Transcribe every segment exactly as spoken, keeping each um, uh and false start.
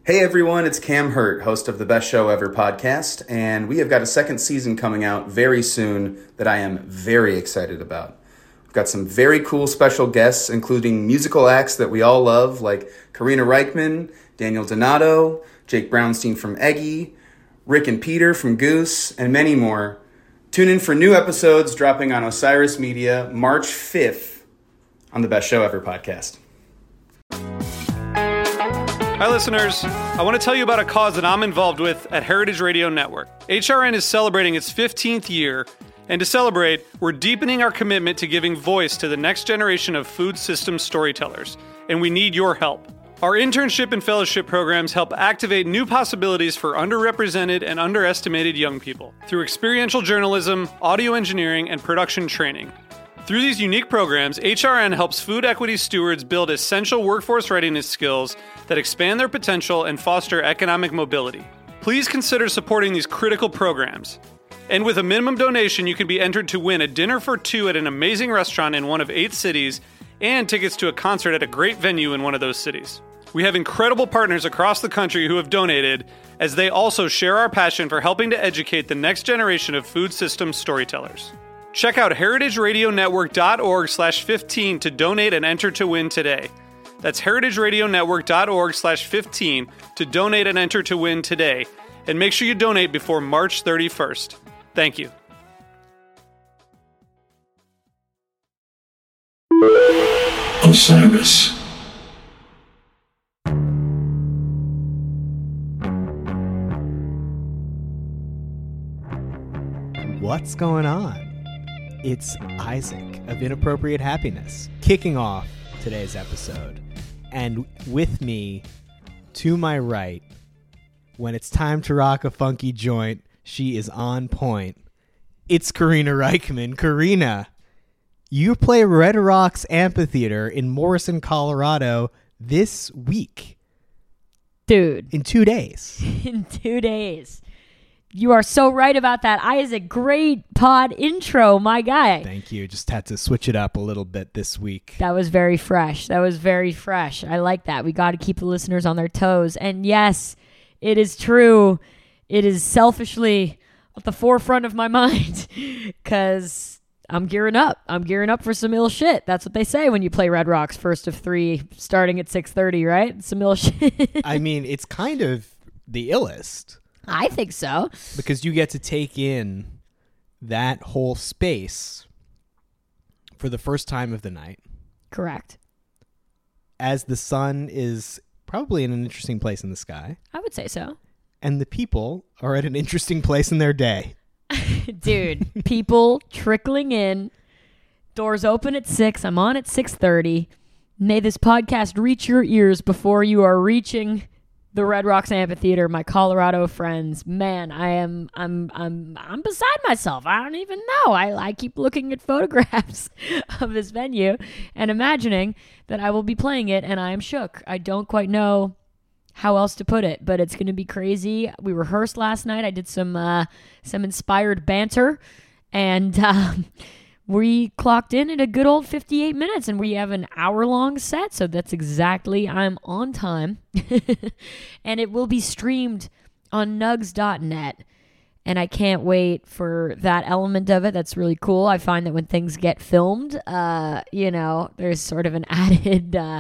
Hey everyone, it's Cam Hurt, host of the Best Show Ever podcast, and we have got a second season coming out very soon that I am very excited about. We've got some very cool special guests, including musical acts that we all love, like Karina Reichman, Daniel Donato, Jake Brownstein from Eggy, Rick and Peter from Goose, and many more. Tune in for new episodes dropping on Osiris Media March fifth on the Best Show Ever podcast. Hi, listeners. I want to tell you about a cause that I'm involved with at Heritage Radio Network. H R N is celebrating its fifteenth year, and to celebrate, we're deepening our commitment to giving voice to the next generation of food systems storytellers, and we need your help. Our internship and fellowship programs help activate new possibilities for underrepresented and underestimated young people through experiential journalism, audio engineering, and production training. Through these unique programs, H R N helps food equity stewards build essential workforce readiness skills that expand their potential and foster economic mobility. Please consider supporting these critical programs. And with a minimum donation, you can be entered to win a dinner for two at an amazing restaurant in one of eight cities and tickets to a concert at a great venue in one of those cities. We have incredible partners across the country who have donated, as they also share our passion for helping to educate the next generation of food systems storytellers. Check out heritageradionetwork.org slash 15 to donate and enter to win today. That's heritageradionetwork.org slash 15 to donate and enter to win today. And make sure you donate before March thirty-first. Thank you. Osiris. What's going on? It's Isaac of Inappropriate Happiness, kicking off today's episode. And with me, to my right, when it's time to rock a funky joint, she is on point. It's Karina Reichman. Karina, you play Red Rocks Amphitheater in Morrison, Colorado this week. Dude. In two days. In two days. You are so right about that. Isaac, great pod intro, my guy. Thank you. Just had to switch it up a little bit this week. That was very fresh. That was very fresh. I like that. We got to keep the listeners on their toes. And yes, it is true. It is selfishly at the forefront of my mind because I'm gearing up. I'm gearing up for some ill shit. That's what they say when you play Red Rocks first of three starting at six thirty, right? Some ill shit. I mean, it's kind of the illest. I think so. Because you get to take in that whole space for the first time of the night. Correct. As the sun is probably in an interesting place in the sky. I would say so. And the people are at an interesting place in their day. Dude, people trickling in. Doors open at six. I'm on at six thirty. May this podcast reach your ears before you are reaching the Red Rocks Amphitheater, my Colorado friends. Man, I am I'm I'm I'm beside myself. I don't even know. I, I keep looking at photographs of this venue and imagining that I will be playing it, and I am shook. I don't quite know how else to put it, but it's going to be crazy. We rehearsed last night. I did some uh, some inspired banter, and um, we clocked in at a good old fifty-eight minutes, and we have an hour-long set, so that's exactly, I'm on time. And it will be streamed on nugs dot net, and I can't wait for that element of it. That's really cool. I find that when things get filmed, uh, you know, there's sort of an added, uh,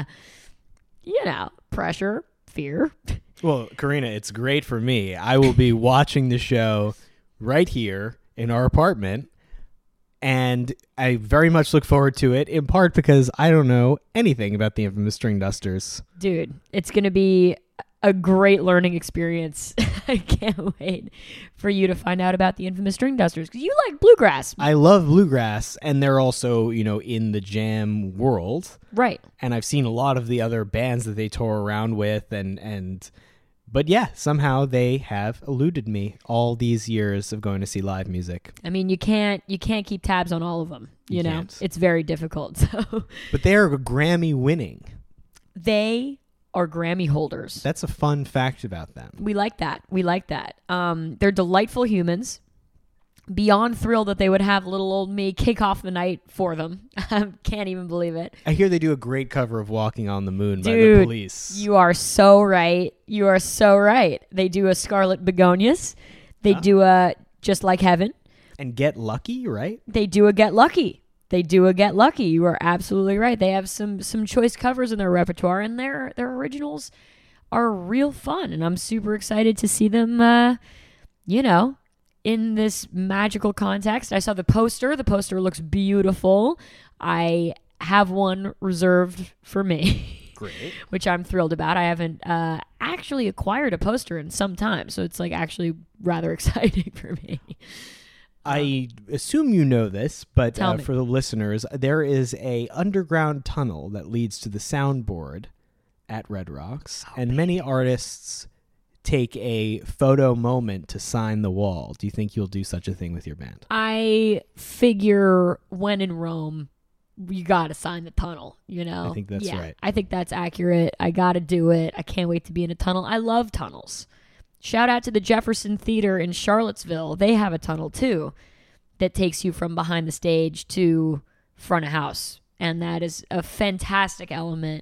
you know, pressure, fear. Well, Karina, it's great for me. I will be watching the show right here in our apartment. And I very much look forward to it, in part because I don't know anything about the infamous String Dusters. Dude, it's going to be a great learning experience. I can't wait for you to find out about the infamous String Dusters, because you like bluegrass. I love bluegrass, and they're also, you know, in the jam world. Right. And I've seen a lot of the other bands that they tour around with, and and... But yeah, somehow they have eluded me all these years of going to see live music. I mean, you can't you can't keep tabs on all of them. You, You know, can't. it's very difficult. So But they are Grammy winning. they are Grammy holders. That's a fun fact about them. We like that. We like that. Um, they're delightful humans. beyond thrilled that they would have little old me kick off the night for them. I can't even believe it. I hear they do a great cover of Walking on the Moon by Dude, the Police. You are so right. You are so right. They do a Scarlet Begonias. They Huh? do a Just Like Heaven. And Get Lucky, right? They do a Get Lucky. They do a Get Lucky. You are absolutely right. They have some some choice covers in their repertoire, and their their originals are real fun. And I'm super excited to see them, uh, you know, in this magical context. I saw the poster. The poster looks beautiful. I have one reserved for me. Great. Which I'm thrilled about. I haven't uh, actually acquired a poster in some time, so it's like actually rather exciting for me. I assume you know this, but Tell uh, me. for the listeners, there is a underground tunnel that leads to the soundboard at Red Rocks, Oh, and many artists take a photo moment to sign the wall. Do you think you'll do such a thing with your band? I figure when in Rome, you got to sign the tunnel, you know? I think that's yeah, right. I think that's accurate. I got to do it. I can't wait to be in a tunnel. I love tunnels. Shout out to the Jefferson Theater in Charlottesville. They have a tunnel too that takes you from behind the stage to front of house. And that is a fantastic element.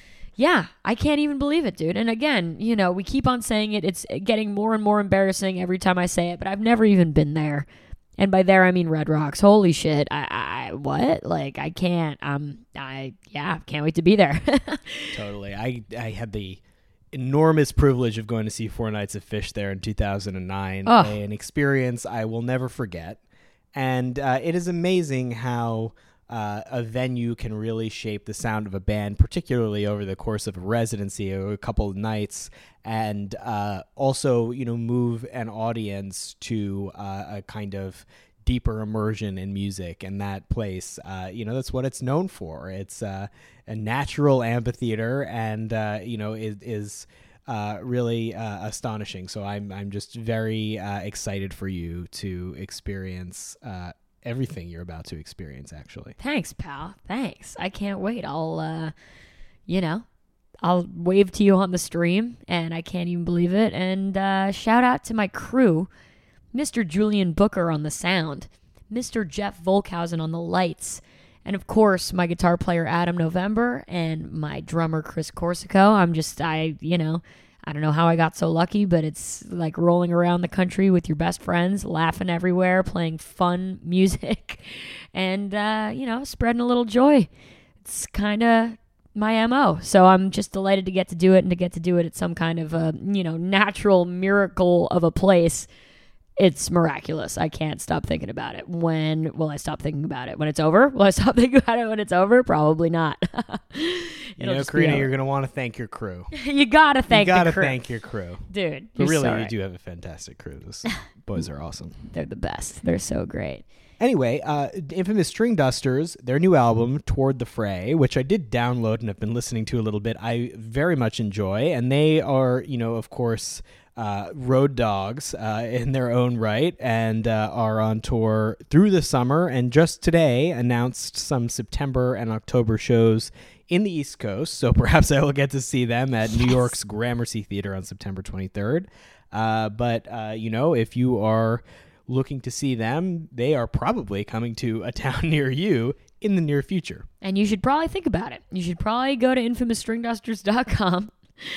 Yeah, I can't even believe it, dude. And again, you know, we keep on saying it. It's getting more and more embarrassing every time I say it, but I've never even been there. And by there, I mean Red Rocks. Holy shit. I, I what? Like, I can't. Um, I, yeah, can't wait to be there. Totally. I I had the enormous privilege of going to see Four Nights of Fish there in two thousand nine, Oh. an experience I will never forget. And uh, it is amazing how uh, a venue can really shape the sound of a band, particularly over the course of a residency or a couple of nights, and uh, also, you know, move an audience to uh, a kind of deeper immersion in music. And that place, uh, you know, that's what it's known for. It's uh, a natural amphitheater, and uh, you know, is, is uh, really uh, astonishing. So I'm I'm just very uh, excited for you to experience uh, everything you're about to experience. Actually, Thanks, pal. Thanks. I can't wait. I'll, uh, you know, I'll wave to you on the stream, and I can't even believe it. And uh, shout out to my crew, Mister Julian Booker on the sound, Mister Jeff Volkhausen on the lights, and of course, my guitar player Adam November and my drummer Chris Corsico. I'm just, I, you know, I don't know how I got so lucky, but it's like rolling around the country with your best friends, laughing everywhere, playing fun music, and, uh, you know, spreading a little joy. It's kind of my M O. So I'm just delighted to get to do it and to get to do it at some kind of a, you know, natural miracle of a place. It's miraculous. I can't stop thinking about it. When will I stop thinking about it? When it's over? Will I stop thinking about it when it's over? Probably not. you It'll know, just be Karina, over. you're going to want to thank your crew. You gotta thank you got to the crew. thank your crew. Dude, But you're really, so you right. do have a fantastic crew. Those boys are awesome. They're the best. They're so great. Anyway, uh, Infamous String Dusters, their new album, Toward the Fray, which I did download and have been listening to a little bit, I very much enjoy. And they are, you know, of course, uh, road dogs uh, in their own right, and uh, are on tour through the summer. And just today announced some September and October shows in the East Coast. So perhaps I will get to see them at New York's Gramercy Theater on September twenty-third. Uh, but, uh, you know, if you are looking to see them, they are probably coming to a town near you in the near future. And you should probably think about it. You should probably go to infamous string dusters dot com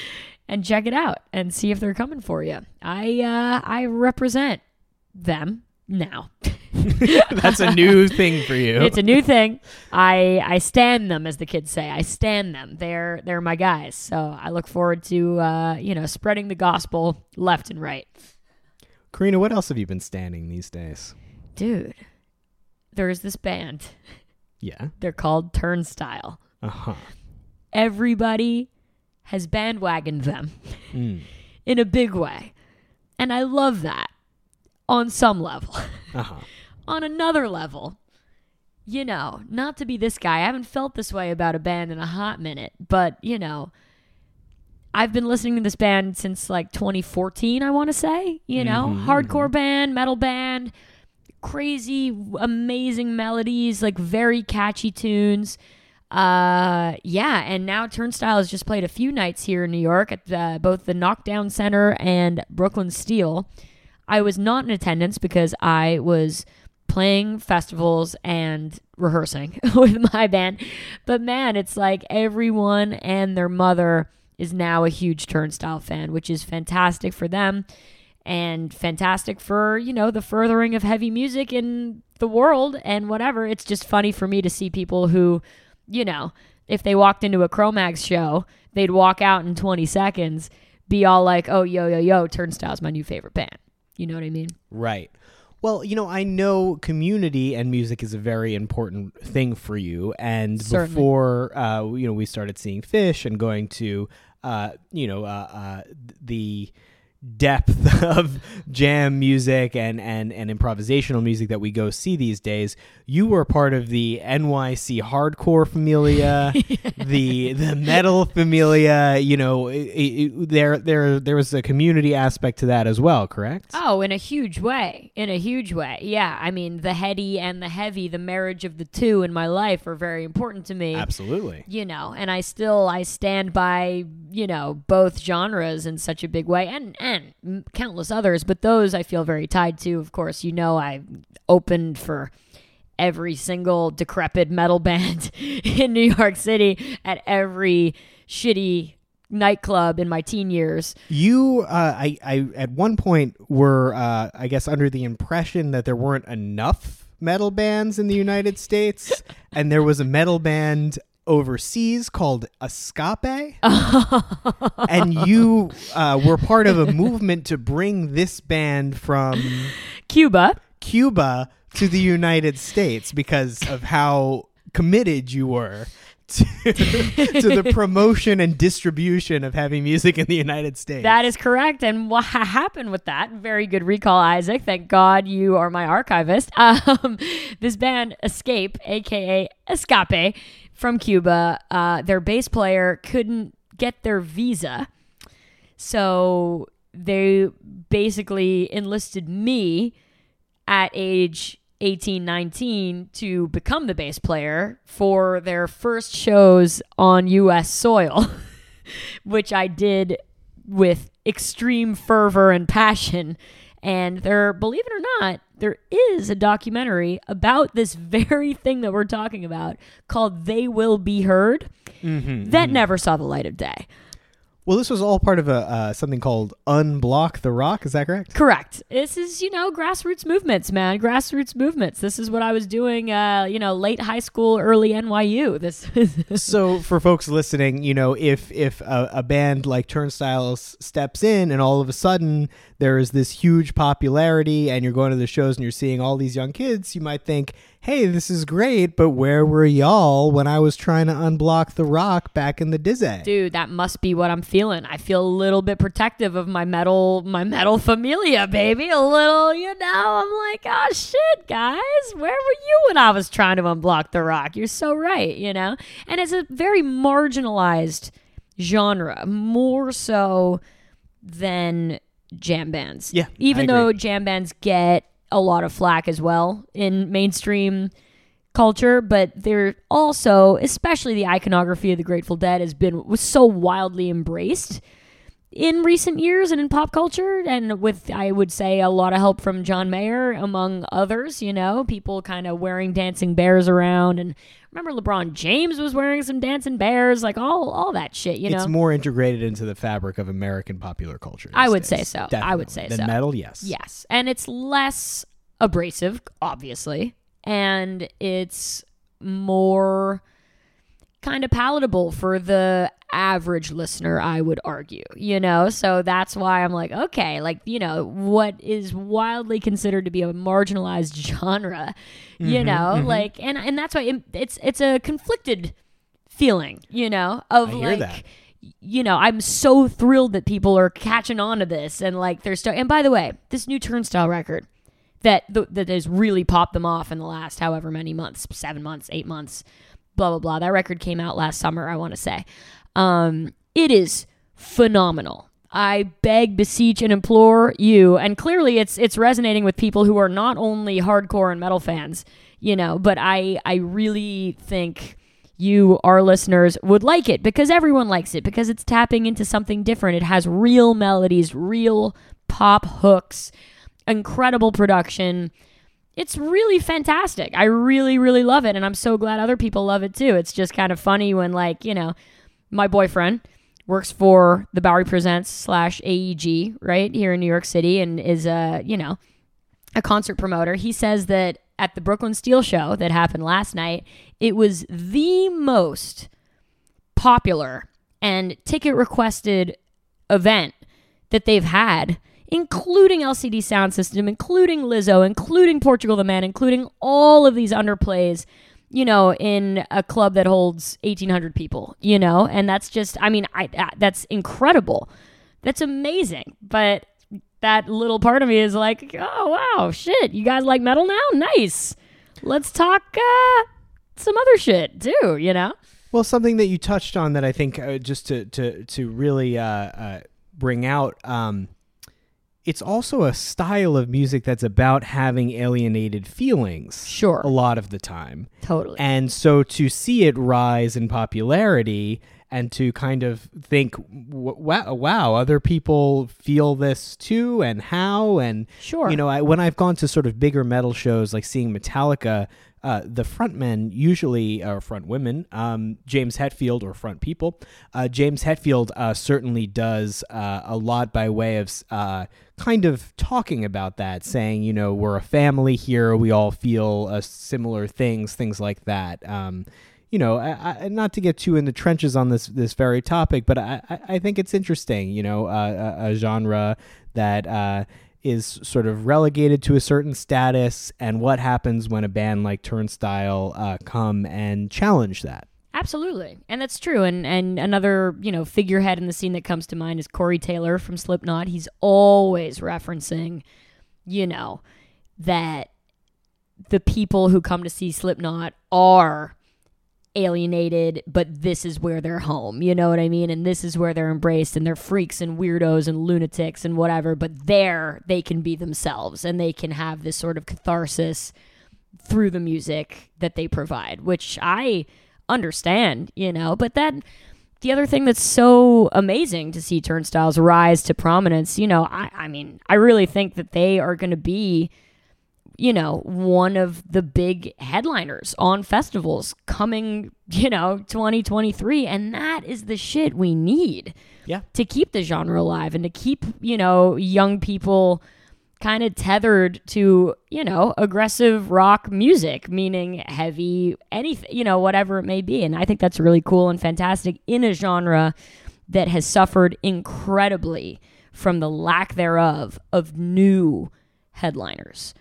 and check it out and see if they're coming for you. I uh, I represent them now. That's a new thing for you. It's a new thing. I I stand them, as the kids say. I stand them. They're they're my guys. So I look forward to uh, you know, spreading the gospel left and right. Karina, what else have you been standing these days? Dude, there's this band. Yeah. They're called Turnstile. Uh-huh. Everybody has bandwagoned them Mm. in a big way. And I love that on some level. Uh-huh. On another level, you know, not to be this guy, I haven't felt this way about a band in a hot minute, but, you know, I've been listening to this band since like twenty fourteen, I want to say, you know, Mhm, hardcore band, metal band, crazy, amazing melodies, like very catchy tunes. Uh, yeah, and now Turnstile has just played a few nights here in New York at the, both the Knockdown Center and Brooklyn Steel. I was not in attendance because I was playing festivals and rehearsing with my band. But man, it's like everyone and their mother is now a huge Turnstile fan, which is fantastic for them and fantastic for, you know, the furthering of heavy music in the world and whatever. It's just funny for me to see people who, you know, if they walked into a Cro-Mags show, they'd walk out in twenty seconds, be all like, oh, yo, yo, yo, Turnstile's my new favorite band. You know what I mean? Right. Well, you know, I know community and music is a very important thing for you. And Certainly. before, uh, you know, we started seeing Fish and going to, uh, you know, uh, uh, the depth of jam music and, and, and improvisational music that we go see these days, you were part of the N Y C hardcore familia, the the metal familia. You know, it, it, there there there was a community aspect to that as well, correct? Oh, in a huge way. In a huge way. Yeah. I mean, the heady and the heavy, the marriage of the two in my life are very important to me. Absolutely. You know, and I still, I stand by, you know, both genres in such a big way and, and countless others, but those I feel very tied to. Of course, you know, I opened for every single decrepit metal band in New York City at every shitty nightclub in my teen years. You, uh, I, I, at one point were, uh, I guess, under the impression that there weren't enough metal bands in the United States, and there was a metal band overseas called Escape, and you uh, were part of a movement to bring this band from Cuba. Cuba to the United States because of how committed you were to, to the promotion and distribution of heavy music in the United States. That is correct. And what happened with that? Very good recall, Isaac. Thank God you are my archivist. Um, this band, Escape, a k a. Escape, from Cuba, uh, their bass player couldn't get their visa. So they basically enlisted me at age eighteen, nineteen to become the bass player for their first shows on U S soil, which I did with extreme fervor and passion. And there, believe it or not, there is a documentary about this very thing that we're talking about called They Will Be Heard Mm-hmm, that mm-hmm. never saw the light of day. Well, this was all part of a uh, something called Unblock the Rock. Is that correct? Correct. This is, you know, grassroots movements, man. Grassroots movements. This is what I was doing, uh, you know, late high school, early N Y U. This. So for folks listening, you know, if if a, a band like Turnstiles steps in and all of a sudden there is this huge popularity and you're going to the shows and you're seeing all these young kids, you might think, hey, this is great, but where were y'all when I was trying to unblock the rock back in the dizzy? Dude, that must be what I'm feeling. I feel a little bit protective of my metal, my metal familia, baby. A little, you know, I'm like, oh shit, guys, where were you when I was trying to unblock the rock? You're so right, you know? And it's a very marginalized genre, more so than jam bands. Yeah, Even I though agree. jam bands get a lot of flack as well in mainstream culture, but they're also, especially the iconography of the Grateful Dead has been was so wildly embraced in recent years and in pop culture, and with, I would say, a lot of help from John Mayer among others. You know, people kind of wearing dancing bears around, and remember LeBron James was wearing some dancing bears, like all all that shit. You know, It's more integrated into the fabric of American popular culture these I would days. say so. I Definitely. would say Than so. metal, yes. Yes. And it's less abrasive, obviously. And it's more kind of palatable for the average listener, I would argue, you know? So that's why I'm like, okay, like, you know, what is wildly considered to be a marginalized genre, you Mm-hmm, know? mm-hmm. Like, and, and that's why it, it's, it's a conflicted feeling, you know, of I hear like, that. you know, I'm so thrilled that people are catching on to this and like they're starting. And by the way, this new Turnstile record that th- that has really popped them off in the last however many months, seven months, eight months, blah blah blah. That record came out last summer, I want to say. Um, it is phenomenal. I beg, beseech, and implore you, and clearly it's it's resonating with people who are not only hardcore and metal fans, you know, but I I really think you, our listeners, would like it because everyone likes it, because it's tapping into something different. It has real melodies, real pop hooks, incredible production. It's really fantastic. I really, really love it, and I'm so glad other people love it too. It's just kind of funny when, like, you know, my boyfriend works for the Bowery Presents slash A E G, right, here in New York City, and is a, you know, a concert promoter. He says that at the Brooklyn Steel show that happened last night, it was the most popular and ticket requested event that they've had, including L C D Sound System, including Lizzo, including Portugal the Man, including all of these underplays, you know, in a club that holds eighteen hundred people, you know, and that's just, I mean, I, I that's incredible. That's amazing. But that little part of me is like, oh, wow, shit, you guys like metal now? Nice. Let's talk uh, some other shit too, you know? Well, something that you touched on that I think uh, just to, to, to really uh, uh, bring out, um, it's also a style of music that's about having alienated feelings. Sure. A lot of the time. Totally. And so to see it rise in popularity and to kind of think, wow, wow, other people feel this too, and how, and sure. You know, I, when I've gone to sort of bigger metal shows, like seeing Metallica, uh, the frontmen usually are front women. Um, James Hetfield, or front people. Uh, James Hetfield uh, certainly does uh, a lot by way of uh, kind of talking about that, saying, you know, we're a family here, we all feel uh, similar things, things like that. Um, You know, I, I, not to get too in the trenches on this this very topic, but I, I think it's interesting, you know, uh, a, a genre that uh, is sort of relegated to a certain status, and what happens when a band like Turnstile uh, come and challenge that. Absolutely. And that's true. And and another, you know, figurehead in the scene that comes to mind is Corey Taylor from Slipknot. He's always referencing, you know, that the people who come to see Slipknot are alienated, but this is where they're home, you know what I mean? And this is where they're embraced, and they're freaks and weirdos and lunatics and whatever, but there they can be themselves, and they can have this sort of catharsis through the music that they provide, which I understand, you know. But then the other thing that's so amazing to see Turnstiles rise to prominence, you know, I, I mean, I really think that they are going to be, you know, one of the big headliners on festivals coming, you know, twenty twenty-three. And that is the shit we need yeah. to keep the genre alive, and to keep, you know, young people kind of tethered to, you know, aggressive rock music, meaning heavy, anything, you know, whatever it may be. And I think that's really cool and fantastic in a genre that has suffered incredibly from the lack thereof of new headliners.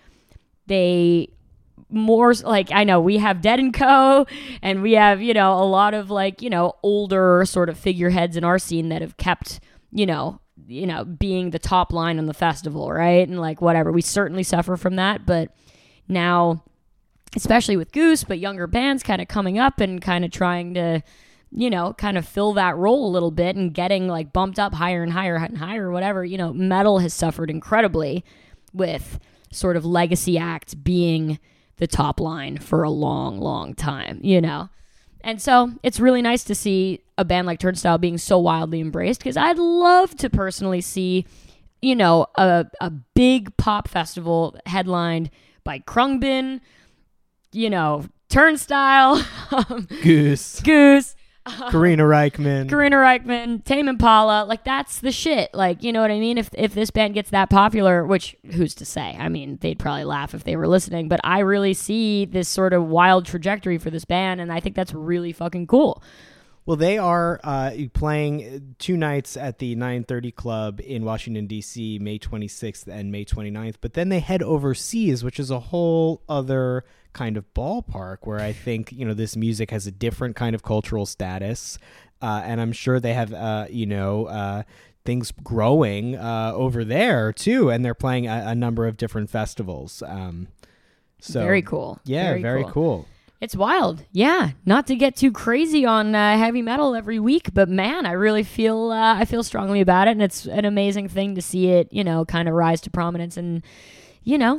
They more like, I know we have Dead and Co, and we have, you know, a lot of like, you know, older sort of figureheads in our scene that have kept, you know, you know, being the top line on the festival, right? And like whatever, we certainly suffer from that, but now, especially with Goose, but younger bands kind of coming up and kind of trying to, you know, kind of fill that role a little bit and getting like bumped up higher and higher and higher, whatever, you know, metal has suffered incredibly with sort of legacy acts being the top line for a long, long time, you know? And so it's really nice to see a band like Turnstile being so wildly embraced, because I'd love to personally see, you know, a, a big pop festival headlined by Krungbin, you know, Turnstile, Goose, Goose, Karina Reichman. Karina Reichman, Tame Impala, like that's the shit. Like, you know what I mean? If if this band gets that popular, which who's to say? I mean, they'd probably laugh if they were listening, but I really see this sort of wild trajectory for this band, and I think that's really fucking cool. Well, they are uh, playing two nights at the nine thirty Club in Washington, D C, May twenty-sixth and May twenty-ninth, but then they head overseas, which is a whole other kind of ballpark where I think, you know, this music has a different kind of cultural status, uh, and I'm sure they have, uh, you know, uh, things growing uh, over there, too, and they're playing a, a number of different festivals. Um, so Very cool. Yeah, very, very cool. cool. It's wild. Yeah. Not to get too crazy on uh, heavy metal every week, but man, I really feel uh, I feel strongly about it, and it's an amazing thing to see it, you know, kind of rise to prominence. And, you know,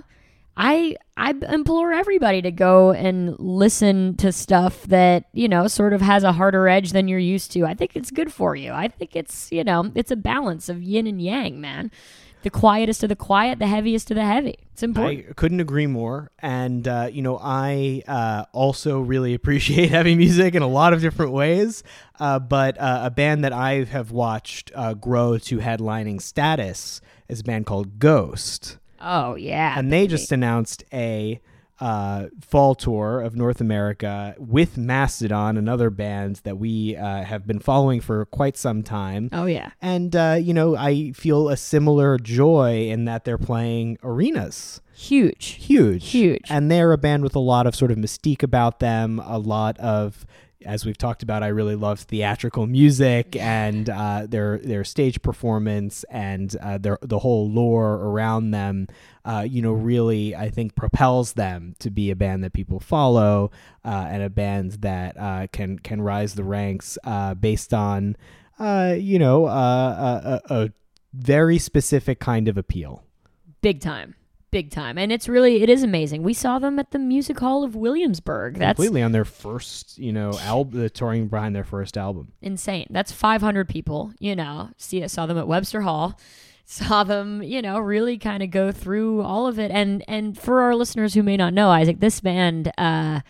I I implore everybody to go and listen to stuff that, you know, sort of has a harder edge than you're used to. I think it's good for you. I think it's, you know, it's a balance of yin and yang, man. The quietest of the quiet, the heaviest of the heavy. It's important. I couldn't agree more. And, uh, you know, I uh, also really appreciate heavy music in a lot of different ways. Uh, but uh, a band that I have watched uh, grow to headlining status is a band called Ghost. Oh, yeah. And they just announced a uh, fall tour of North America with Mastodon, another band that we uh, have been following for quite some time. Oh, yeah. And, uh, you know, I feel a similar joy in that they're playing arenas. Huge. Huge. Huge. And they're a band with a lot of sort of mystique about them, a lot of... As we've talked about, I really love theatrical music and uh, their their stage performance and uh, their the whole lore around them. Uh, you know, really, I think propels them to be a band that people follow uh, and a band that uh, can can rise the ranks uh, based on, uh, you know, uh, a, a very specific kind of appeal. Big time. Big time. And it's really, it is amazing. We saw them at the Music Hall of Williamsburg. That's completely on their first, you know, album, the touring behind their first album. Insane. That's five hundred people, you know. See, I saw them at Webster Hall. Saw them, you know, really kind of go through all of it. And and for our listeners who may not know, Isaac, this band, uh,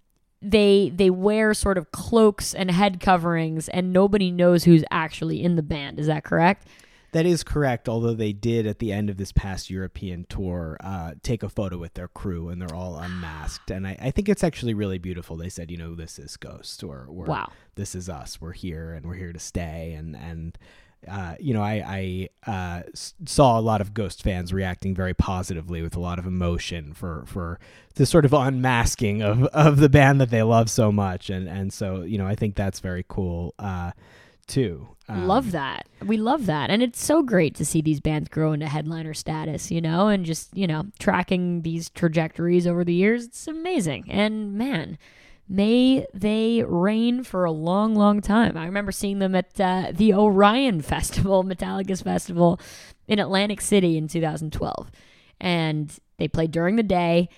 they they wear sort of cloaks and head coverings, and nobody knows who's actually in the band. Is that correct? That is correct, although they did at the end of this past European tour uh, take a photo with their crew, and they're all unmasked. And I, I think it's actually really beautiful. They said, you know, this is Ghost, or, or wow. This is us. We're here, and we're here to stay. And, and uh, you know, I, I uh, s- saw a lot of Ghost fans reacting very positively with a lot of emotion for, for the sort of unmasking of, of the band that they love so much. And, and so, you know, I think that's very cool, uh, too. Um, love that. We love that. And it's so great to see these bands grow into headliner status, you know, and just, you know, tracking these trajectories over the years. It's amazing. And man, may they reign for a long, long time. I remember seeing them at uh, the Orion Festival, Metallica's festival in Atlantic City in two thousand twelve. And they played during the day.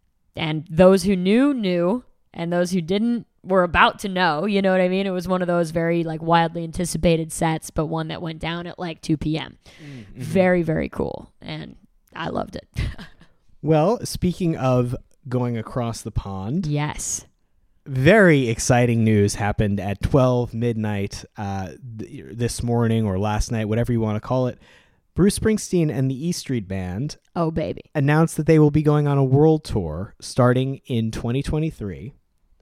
And those who knew, knew. And those who didn't were about to know, you know what I mean? It was one of those very like wildly anticipated sets, but one that went down at like two p.m. Mm-hmm. Very, very cool. And I loved it. Well, speaking of going across the pond. Yes. Very exciting news happened at twelve midnight uh, th- this morning or last night, whatever you want to call it. Bruce Springsteen and the E Street Band oh baby announced that they will be going on a world tour starting in twenty twenty-three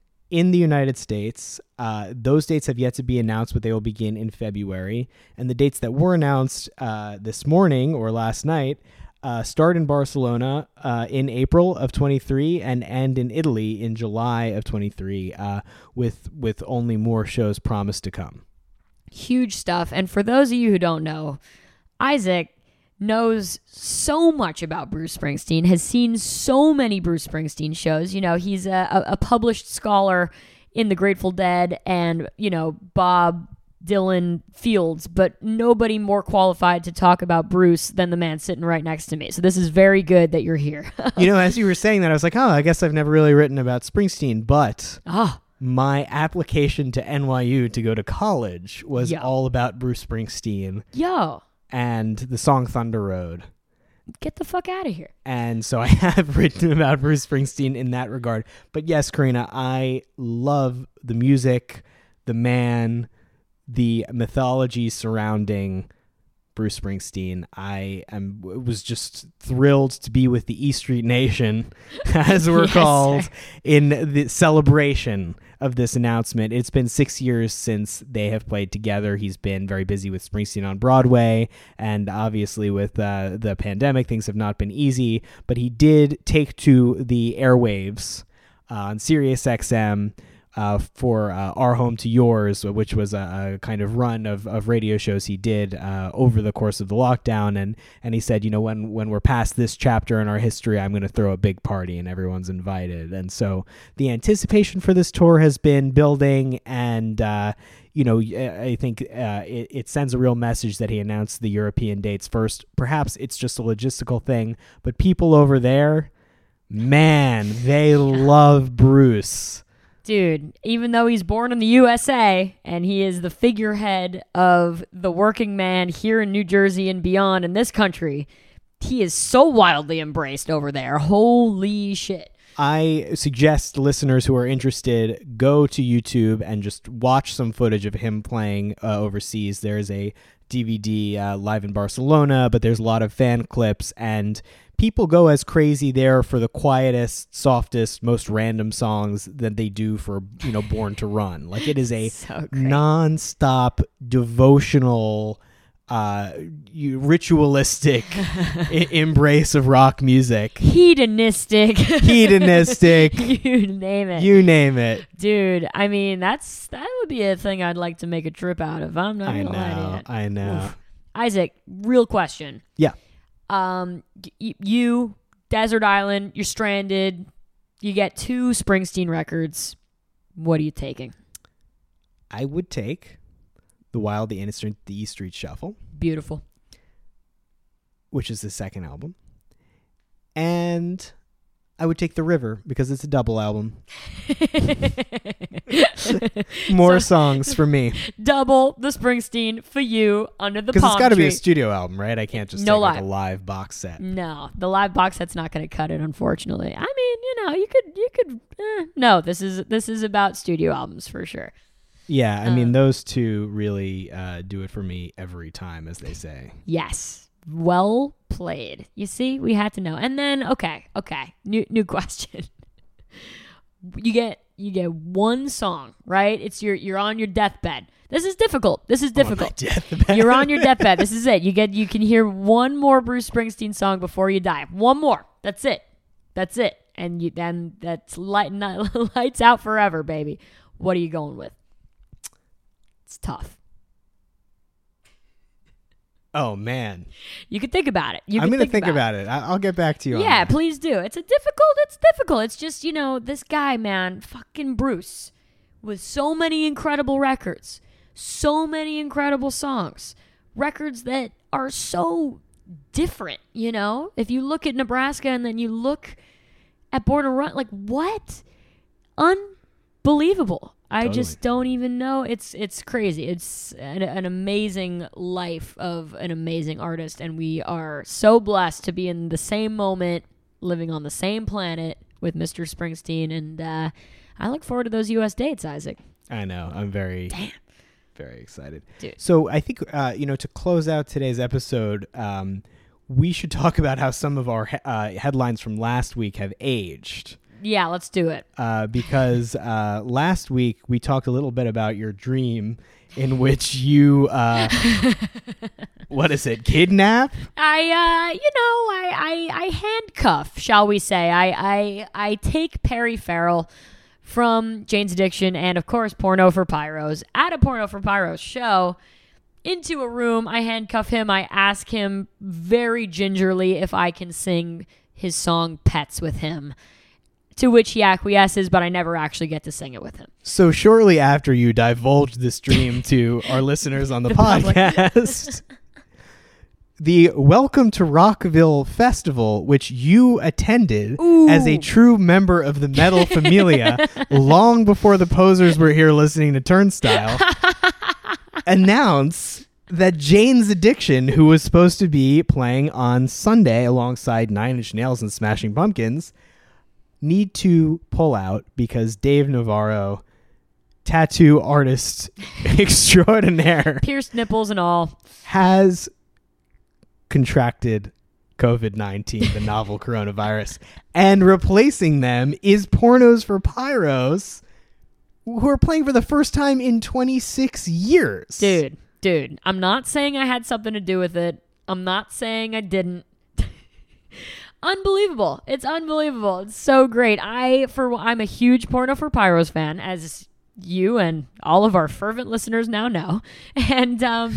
in the United States. Uh, those dates have yet to be announced, but they will begin in February. And the dates that were announced uh, this morning or last night uh, start in Barcelona uh, in April of twenty-three and end in Italy in July of twenty-three, uh, with with only more shows promised to come. Huge stuff. And for those of you who don't know, Isaac knows so much about Bruce Springsteen, has seen so many Bruce Springsteen shows. You know, he's a, a published scholar in the Grateful Dead and, you know, Bob Dylan fields, but nobody more qualified to talk about Bruce than the man sitting right next to me. So this is very good that you're here. You know, as you were saying that, I was like, oh, I guess I've never really written about Springsteen, but oh. my application to N Y U to go to college was Yo. all about Bruce Springsteen. Yo. And the song Thunder Road. Get the fuck out of here. And so I have written about Bruce Springsteen in that regard. But yes, Karina, I love the music, the man, the mythology surrounding Bruce Springsteen. I am was just thrilled to be with the E Street Nation, as we're yes, called, sir. in the celebration of this announcement. It's been six years since they have played together. He's been very busy with Springsteen on Broadway, and obviously with uh, the pandemic, things have not been easy, but he did take to the airwaves uh, on Sirius X M Uh, for uh, Our Home to Yours, which was a, a kind of run of, of radio shows he did uh, over the course of the lockdown. And, and he said, you know, when, when we're past this chapter in our history, I'm going to throw a big party and everyone's invited. And so the anticipation for this tour has been building, and, uh, you know, I think uh, it, it sends a real message that he announced the European dates first. Perhaps it's just a logistical thing, but people over there, Man, they love Bruce. Dude, even though he's born in the U S A and he is the figurehead of the working man here in New Jersey and beyond in this country, he is so wildly embraced over there. Holy shit. I suggest listeners who are interested go to YouTube and just watch some footage of him playing uh, overseas. There's a D V D uh, live in Barcelona, but there's a lot of fan clips, and people go as crazy there for the quietest, softest, most random songs than they do for, you know, Born to Run. Like, it is a So great. non-stop devotional, uh, you- ritualistic I- embrace of rock music. Hedonistic. Hedonistic. You name it. You name it. Dude, I mean, that's that would be a thing I'd like to make a trip out of. I'm not I gonna lie to know. you. I know. Oof. Isaac, real question. Yeah. Um, y- you, desert island, you're stranded. You get two Springsteen records. What are you taking? I would take The Wild, the Innocent, the E Street Shuffle, Beautiful. which is the second album. And I would take The River because it's a double album. More So- songs for me. Double the Springsteen for you under the Because palm it's got to be a tree. studio album, right? I can't just No take like live. a live box set. No, the live box set's not going to cut it, unfortunately. I mean, you know, you could, you could. Eh. No, this is this is about studio albums for sure. Yeah, I mean, Um, those two really uh, do it for me every time, as they say. Yes, well played. You see, we had to know. And then, okay, okay, new new question. You get you get one song, right? It's your you're on your deathbed. This is difficult. This is difficult. Deathbed. You're on your deathbed. This is it. You get you can hear one more Bruce Springsteen song before you die. One more. That's it. That's it. And you then that's light not, lights out forever, baby. What are you going with? It's tough. Oh, man. You can think about it. You I'm can going to think, think about, about it. I- I'll get back to you it. on Yeah, that. please do. It's a difficult. It's difficult. It's just, you know, this guy, man, fucking Bruce, with so many incredible records, so many incredible songs, records that are so different, you know? If you look at Nebraska and then you look at Born to Run, like, what? Unbelievable. I Totally. just don't even know. It's it's crazy. It's an, an amazing life of an amazing artist, and we are so blessed to be in the same moment, living on the same planet with Mister Springsteen, and uh, I look forward to those U S dates, Isaac. I know. I'm very, Damn. very excited. Dude. So I think, uh, you know, to close out today's episode, um, we should talk about how some of our he- uh, headlines from last week have aged. Yeah, let's do it. Uh, because uh, last week we talked a little bit about your dream in which you, uh, what is it, kidnap? I, uh, you know, I, I, I handcuff, shall we say. I, I, I take Perry Farrell from Jane's Addiction and, of course, Porno for Pyros at a Porno for Pyros show into a room. I handcuff him. I ask him very gingerly if I can sing his song Pets with him, to which he acquiesces, but I never actually get to sing it with him. So shortly after you divulged this dream to our listeners on the, The public. podcast, the Welcome to Rockville Festival, which you attended Ooh. as a true member of the metal familia long before the posers were here listening to Turnstile, announce that Jane's Addiction, who was supposed to be playing on Sunday alongside Nine Inch Nails and Smashing Pumpkins, need to pull out because Dave Navarro, tattoo artist extraordinaire, Pierced nipples and all. has contracted covid nineteen, the novel coronavirus, and replacing them is Pornos for Pyros, who are playing for the first time in twenty-six years. Dude, dude, I'm not saying I had something to do with it. I'm not saying I didn't. Unbelievable. It's unbelievable. It's so great. I for I'm a huge Porno for Pyros fan, as you and all of our fervent listeners now know. And um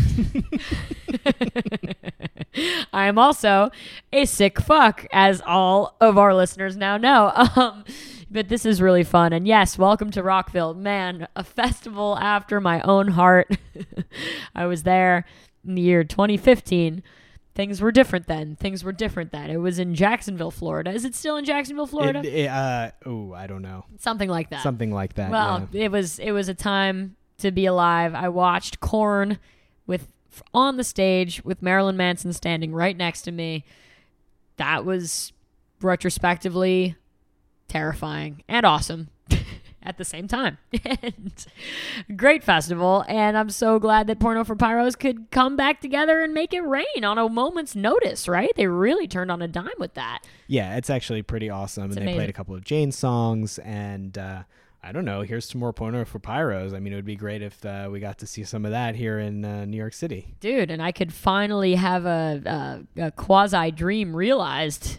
I am also a sick fuck, as all of our listeners now know. Um but this is really fun. And yes, welcome to Rockville. Man, a festival after my own heart. I was there in the year twenty fifteen. Things were different then. Things were different then. It was in Jacksonville, Florida. Is it still in Jacksonville, Florida? It, it, uh, oh, I don't know. Something like that. Something like that. Well, yeah. it was it was a time to be alive. I watched Korn with on the stage with Marilyn Manson standing right next to me. That was retrospectively terrifying and awesome at the same time. And great festival, and I'm so glad that Porno for Pyros could come back together and make it rain on a moment's notice, right? They really turned on a dime with that. Yeah, it's actually pretty awesome. It's and amazing. They played a couple of Jane songs, and uh, I don't know, here's some more Porno for Pyros. I mean, it would be great if uh, we got to see some of that here in uh, New York City. Dude, and I could finally have a, a, a quasi-dream realized.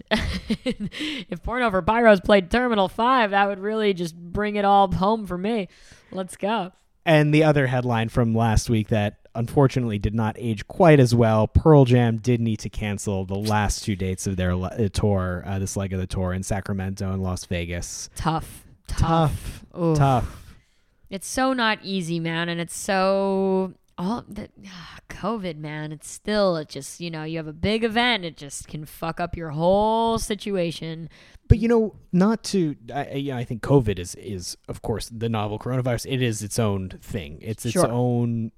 If Porno for Pyros played Terminal five, that would really just bring it all home for me. Let's go. And the other headline from last week that unfortunately did not age quite as well, Pearl Jam did need to cancel the last two dates of their le- tour, uh, this leg of the tour in Sacramento and Las Vegas. Tough. Tough. Oof. Tough. It's so not easy, man, and it's so all the ah, COVID, man. It's still it just you know you have a big event, it just can fuck up your whole situation. But you know, not to I, I- you know, I think COVID is is of course the novel coronavirus. It is its own thing. It's its Sure. own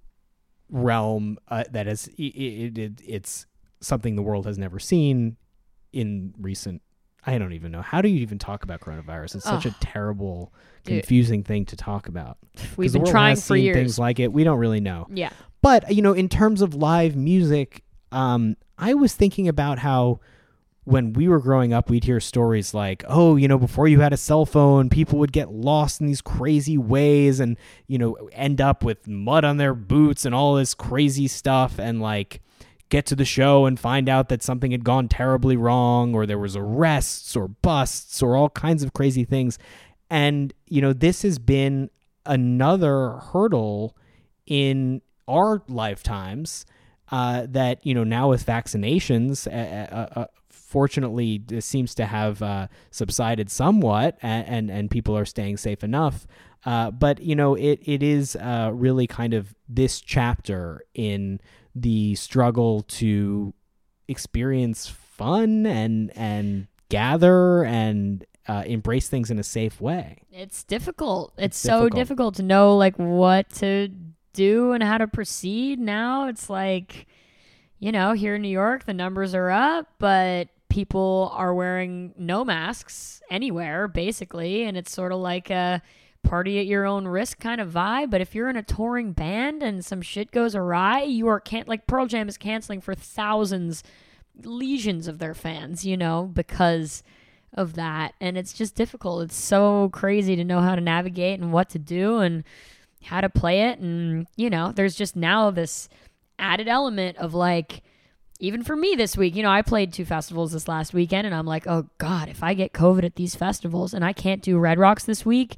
realm uh, that is it, it, it, it's something the world has never seen in recent. I don't even know. How do you even talk about coronavirus? It's such Ugh. a terrible, Dude. confusing thing to talk about. We've 'Cause the been world trying has for seen years. things like it. We don't really know. Yeah. But, you know, in terms of live music, um, I was thinking about how when we were growing up, we'd hear stories like, oh, you know, before you had a cell phone, people would get lost in these crazy ways and, you know, end up with mud on their boots and all this crazy stuff and like get to the show and find out that something had gone terribly wrong or there was arrests or busts or all kinds of crazy things. And, you know, this has been another hurdle in our lifetimes uh, that, you know, now with vaccinations, uh, uh, fortunately, this seems to have uh, subsided somewhat and, and, and people are staying safe enough. Uh, but, you know, it, it is uh, really kind of this chapter in the struggle to experience fun and and gather and uh, embrace things in a safe way. It's difficult. It's, It's so difficult. difficult to know like what to do and how to proceed now. It's like, you know, here in New York, the numbers are up, but people are wearing no masks anywhere, basically. And it's sort of like a party at your own risk kind of vibe. But if you're in a touring band and some shit goes awry, you are can't like Pearl Jam is canceling for thousands, legions of their fans, you know, because of that. And it's just difficult. It's so crazy to know how to navigate and what to do and how to play it. And, you know, there's just now this added element of like, even for me this week, you know, I played two festivals this last weekend and I'm like, oh God, if I get COVID at these festivals and I can't do Red Rocks this week,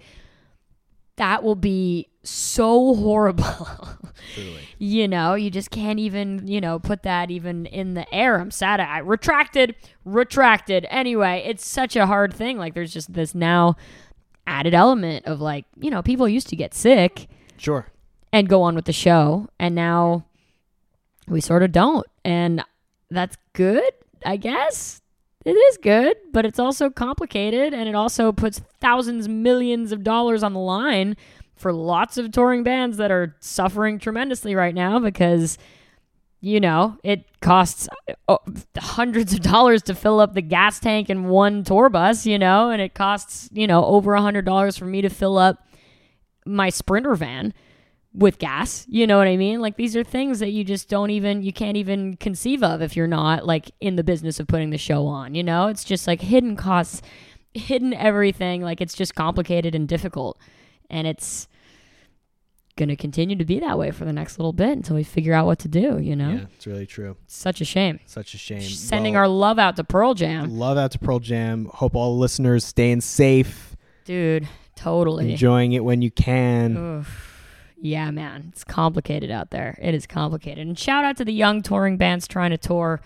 that will be so horrible. Truly. You know, you just can't even, you know, put that even in the air. I'm sad. I retracted, retracted. Anyway, it's such a hard thing. Like there's just this now added element of like, you know, people used to get sick Sure. and go on with the show. And now we sort of don't. And that's good, I guess. It is good, but it's also complicated, and it also puts thousands, millions of dollars on the line for lots of touring bands that are suffering tremendously right now because, you know, it costs uh, hundreds of dollars to fill up the gas tank in one tour bus, you know, and it costs, you know, over a hundred dollars for me to fill up my Sprinter van with gas, you know what I mean? Like these are things that you just don't even, you can't even conceive of if you're not like in the business of putting the show on, you know? It's just like hidden costs, hidden everything. Like it's just complicated and difficult. And it's going to continue to be that way for the next little bit until we figure out what to do, you know? Yeah, it's really true. Such a shame. Such a shame. Sending Well, our love out to Pearl Jam. love out to Pearl Jam. Hope all the listeners staying safe, Dude, totally. enjoying it when you can. Oof. Yeah, man. It's complicated out there. It is complicated. And shout out to the young touring bands trying to tour.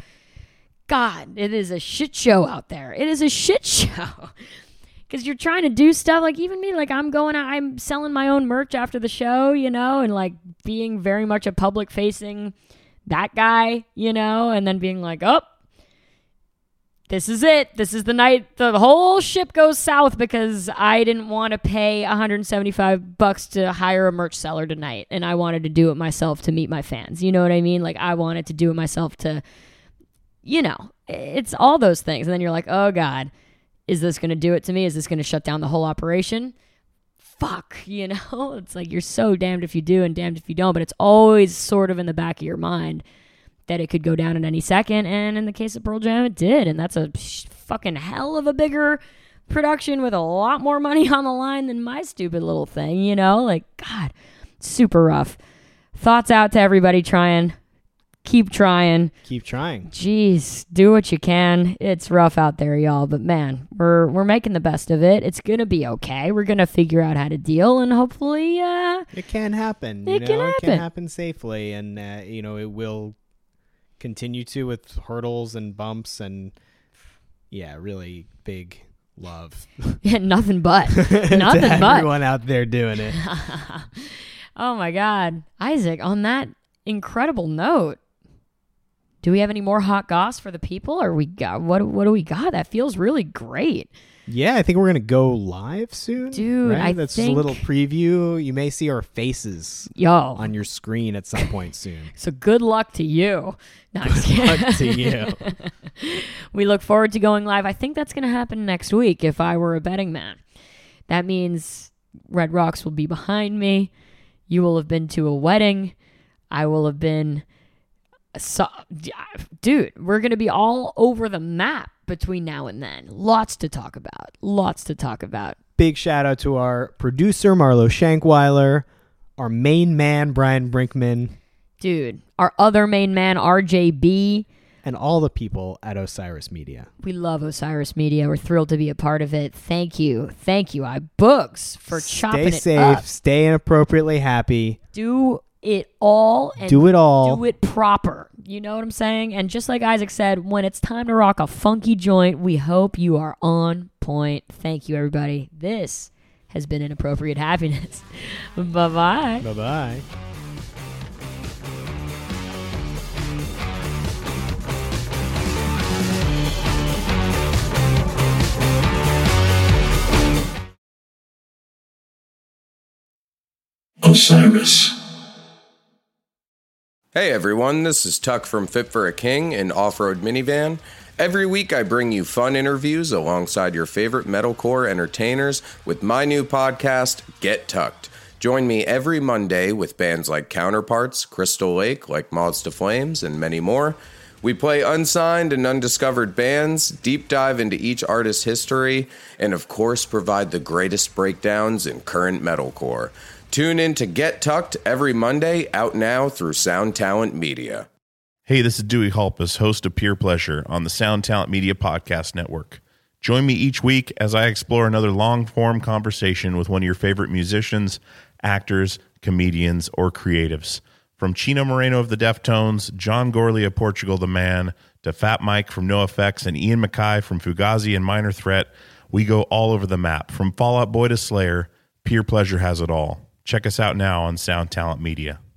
God, it is a shit show out there. It is a shit show. Because you're trying to do stuff like even me, like I'm going out, I'm selling my own merch after the show, you know, and like being very much a public facing that guy, you know, and then being like, oh, this is it. This is the night the whole ship goes south because I didn't want to pay one hundred seventy-five bucks to hire a merch seller tonight, and I wanted to do it myself to meet my fans. You know what I mean? Like, I wanted to do it myself to, you know, it's all those things. And then you're like, oh God, is this going to do it to me? Is this going to shut down the whole operation? Fuck, you know? It's like you're so damned if you do and damned if you don't, but it's always sort of in the back of your mind that it could go down at any second, and in the case of Pearl Jam, it did, and that's a sh- fucking hell of a bigger production with a lot more money on the line than my stupid little thing, you know? Like, God, super rough. Thoughts out to everybody trying. Keep trying. Keep trying. Jeez, do what you can. It's rough out there, y'all, but man, we're we're making the best of it. It's gonna be okay. We're gonna figure out how to deal, and hopefully, uh, it can happen. It you can know? happen. It can happen safely, and uh, you know, it will continue to with hurdles and bumps and yeah, really big love. Yeah, nothing but. to Nothing but. everyone out there doing it. Oh my God. Isaac, on that incredible note, do we have any more hot goss for the people? Or we got what what do we got? That feels really great. Yeah, I think we're gonna go live soon. Dude, right? I That's think... just a little preview. You may see our faces Yo. on your screen at some point soon. So good luck to you. No, I'm just Good kidding. luck to you. We look forward to going live. I think that's going to happen next week if I were a betting man. That means Red Rocks will be behind me. You will have been to a wedding. I will have been... So, dude, we're going to be all over the map between now and then. Lots to talk about. Lots to talk about. Big shout out to our producer, Marlo Shankweiler, our main man, Brian Brinkman, Dude, our other main man, R J B. and all the people at Osiris Media. We love Osiris Media. We're thrilled to be a part of it. Thank you. Thank you, iBooks, for chopping Stay it safe, up. stay inappropriately happy, Do it all and do it all. do it proper. You know what I'm saying? And just like Isaac said, when it's time to rock a funky joint, we hope you are on point. Thank you, everybody. This has been Inappropriate Happiness. Bye-bye. Bye-bye. Osiris. Hey everyone, this is Tuck from Fit for a King, an off-road minivan. Every week I bring you fun interviews alongside your favorite metalcore entertainers with my new podcast, Get Tucked. Join me every Monday with bands like Counterparts, Crystal Lake, like Moths to Flames, and many more. We play unsigned and undiscovered bands, deep dive into each artist's history, and of course provide the greatest breakdowns in current metalcore. Tune in to Get Tucked every Monday, out now through Sound Talent Media. Hey, this is Dewey Halpus, host of Peer Pleasure on the Sound Talent Media Podcast Network. Join me each week as I explore another long-form conversation with one of your favorite musicians, actors, comedians, or creatives. From Chino Moreno of the Deftones, John Gorley of Portugal the Man, to Fat Mike from NoFX and Ian MacKaye from Fugazi and Minor Threat, we go all over the map. From Fall Out Boy to Slayer, Peer Pleasure has it all. Check us out now on Sound Talent Media.